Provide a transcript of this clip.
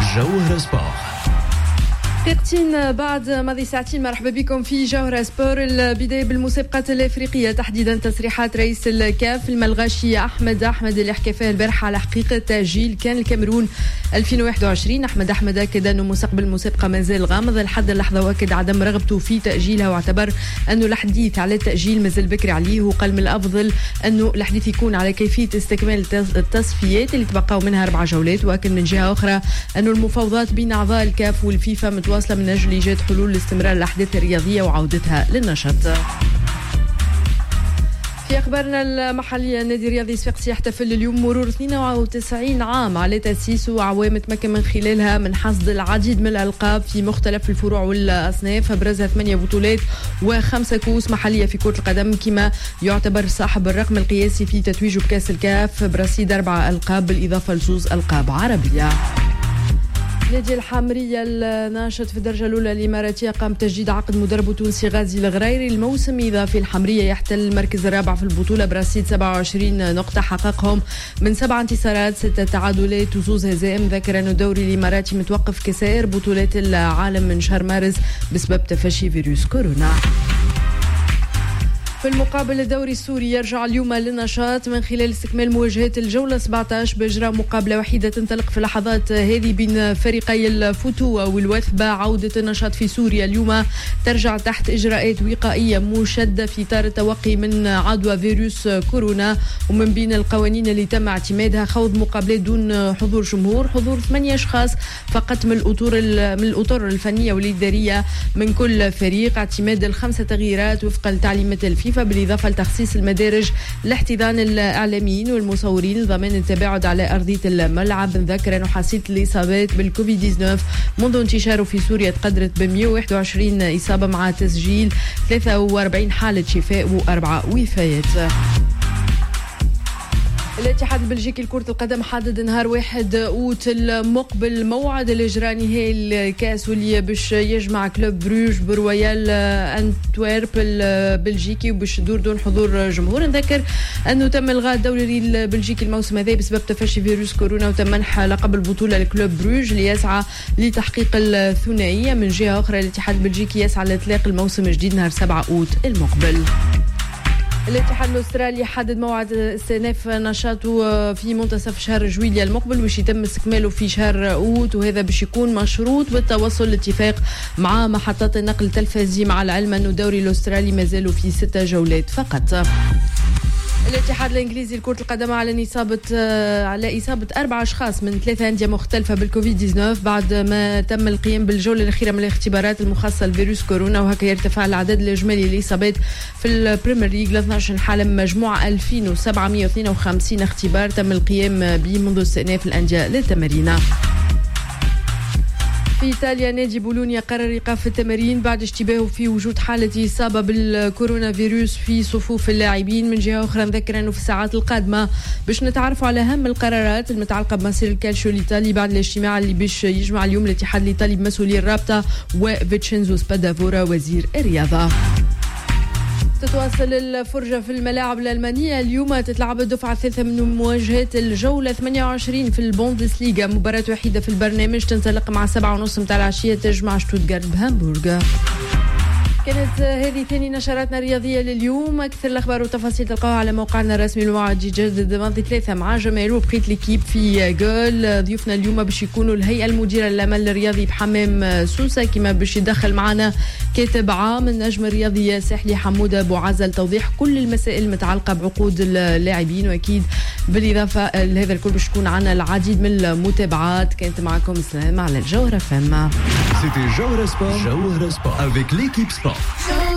جوهرة سبور. دقيقتين بعد ماضي ساعتين، مرحبا بكم في جوهرة سبور. البداية بالمسابقات الافريقية، تحديدا تصريحات رئيس الكاف الملغاشي احمد اللي حكى فيها البارحة على حقيقة تأجيل كان الكاميرون 2021. احمد اكد انه مستقبل المسابقة مازال غامض لحد اللحظة، واكد عدم رغبته في تأجيلها، واعتبر انه الحديث على التأجيل مازال بكري عليه، وقال من الافضل انه الحديث يكون على كيفية استكمال التصفيات اللي تبقاو منها 4 جولات. واكد من جهة اخرى انه المفاوضات بين اعضاء الكاف والفيفا متواصلة من أجل إيجاد حلول لاستمرار الأحداث الرياضية وعودتها للنشاط. في أخبارنا المحلية، النادي الرياضي صفاقسي يحتفل اليوم مرور 92 عام على تأسيسه، وعوام تمكن من خلالها من حصد العديد من الألقاب في مختلف الفروع والأصناف، أبرزها 8 بطولات و5 كؤوس محلية في كرة القدم، كما يعتبر صاحب الرقم القياسي في تتويجه بكأس الكاف برصيد 4 ألقاب بالإضافة ل2 ألقاب عربية. نادي الحمرية الناشط في الدرجة الأولى الإماراتية قام بتجديد عقد مدربه التونسي غازي الغريري الموسم الإضافي. الحمرية يحتل المركز الرابع في البطولة برصيد 27 نقطة، حققهم من 7 انتصارات 6 تعادلات و2 هزائم. ذكر أن الدوري الإماراتي متوقف كسائر بطولات العالم من شهر مارس بسبب تفشي فيروس كورونا. في المقابل، الدوري السوري يرجع اليوم للنشاط من خلال استكمال مواجهات الجولة 17 بإجراء مقابلة وحيدة تنطلق في اللحظات هذه بين فريقي الفتوة والوثبة. عودة النشاط في سوريا اليوم ترجع تحت إجراءات وقائية مشدة في إطار التوقي من عدوى فيروس كورونا، ومن بين القوانين اللي تم اعتمادها خوض مقابلات دون حضور جمهور، حضور 8 أشخاص فقط من الأطر الفنية والإدارية من كل فريق، اعتماد ال5 تغييرات وفقا لتعليمات الفيفا، بالإضافة لتخصيص المدارج لاحتضان الإعلاميين والمصورين لضمان التباعد على أرضية الملعب. ذكر أنه حصيلة الإصابات بالكوفيد 19 منذ انتشاره في سوريا تقدرت ب 121 إصابة، مع تسجيل 43 حالة شفاء و4 وفيات. الاتحاد البلجيكي لكرة القدم حدد نهار 1 أوت المقبل موعد الإجراء نهائي الكاس، واللي باش يجمع كلوب بروج برويال أنتويرب البلجيكي، وباش يدور دون حضور جمهور. نذكر أنه تم إلغاء الدوري البلجيكي الموسم هذا بسبب تفشي فيروس كورونا، وتم منح لقب البطولة لكلوب بروج اللي يسعى لتحقيق الثنائية. من جهة أخرى، الاتحاد البلجيكي يسعى لإطلاق الموسم الجديد نهار 7 أوت المقبل. الاتحاد الاسترالي حدد موعد استئناف نشاطه في منتصف شهر جويليا المقبل، وش يتم استكماله في شهر اوت، وهذا باش يكون مشروط بالتوصل لاتفاق مع محطات النقل التلفزي، مع العلم انه الدوري الاسترالي ما زالوا في 6 جولات فقط. الاتحاد الانجليزي لكرة القدم اعلن على اصابة 4 اشخاص من 3 اندية مختلفة بالكوفيد 19 بعد ما تم القيام بالجولة الاخيرة من الاختبارات المخصصة لفيروس كورونا، وهكا يرتفع العدد الاجمالي للاصابات في البريمير ليج ل 12 حالة، مجموعة 2752 اختبار تم القيام به منذ استئناف الاندية للتمارين. في إيطاليا، نادي بولونيا قرر إيقاف التمارين بعد اشتباهه في وجود حالة إصابة بالكورونا فيروس في صفوف اللاعبين. من جهة أخرى، نذكر أنه في الساعات القادمة باش نتعرفوا على أهم القرارات المتعلقة بمصير الكالشيو الإيطالي بعد الاجتماع اللي باش يجمع اليوم الاتحاد الإيطالي بمسؤولي الرابطة وفيتشينزو سبادافورا وزير الرياضة. تتواصل الفرجة في الملاعب الألمانية. اليوم تتلعب الدفعة الثالثة من مواجهات الجولة 28 في البوندسليغا، مباراة وحيدة في البرنامج تنطلق مع 7:30 متاع العشية تجمع شتوتغارت بهامبورغ. كانت هذه ثاني نشراتنا الرياضية لليوم. أكثر الأخبار والتفاصيل تلقاوها على موقعنا الرسمي. الموعد يجدد ماضي 3 مع جماهير وبقيت ليكيب في جول. ضيوفنا اليوم باش يكونوا الهيئة المديرة للعمل الرياضي بحمام سوسة، كما باش يدخل معنا كاتب عام النجم الرياضي ساحلي حمود أبو عزة لتوضيح كل المسائل المتعلقة بعقود اللاعبين، وأكيد بالإضافة لهذا الكل باش يكون عنا العديد من المتابعات. كانت معكم سلام على الجوهرة فما. C'était Jauhra Sport avec l'équipe Sport.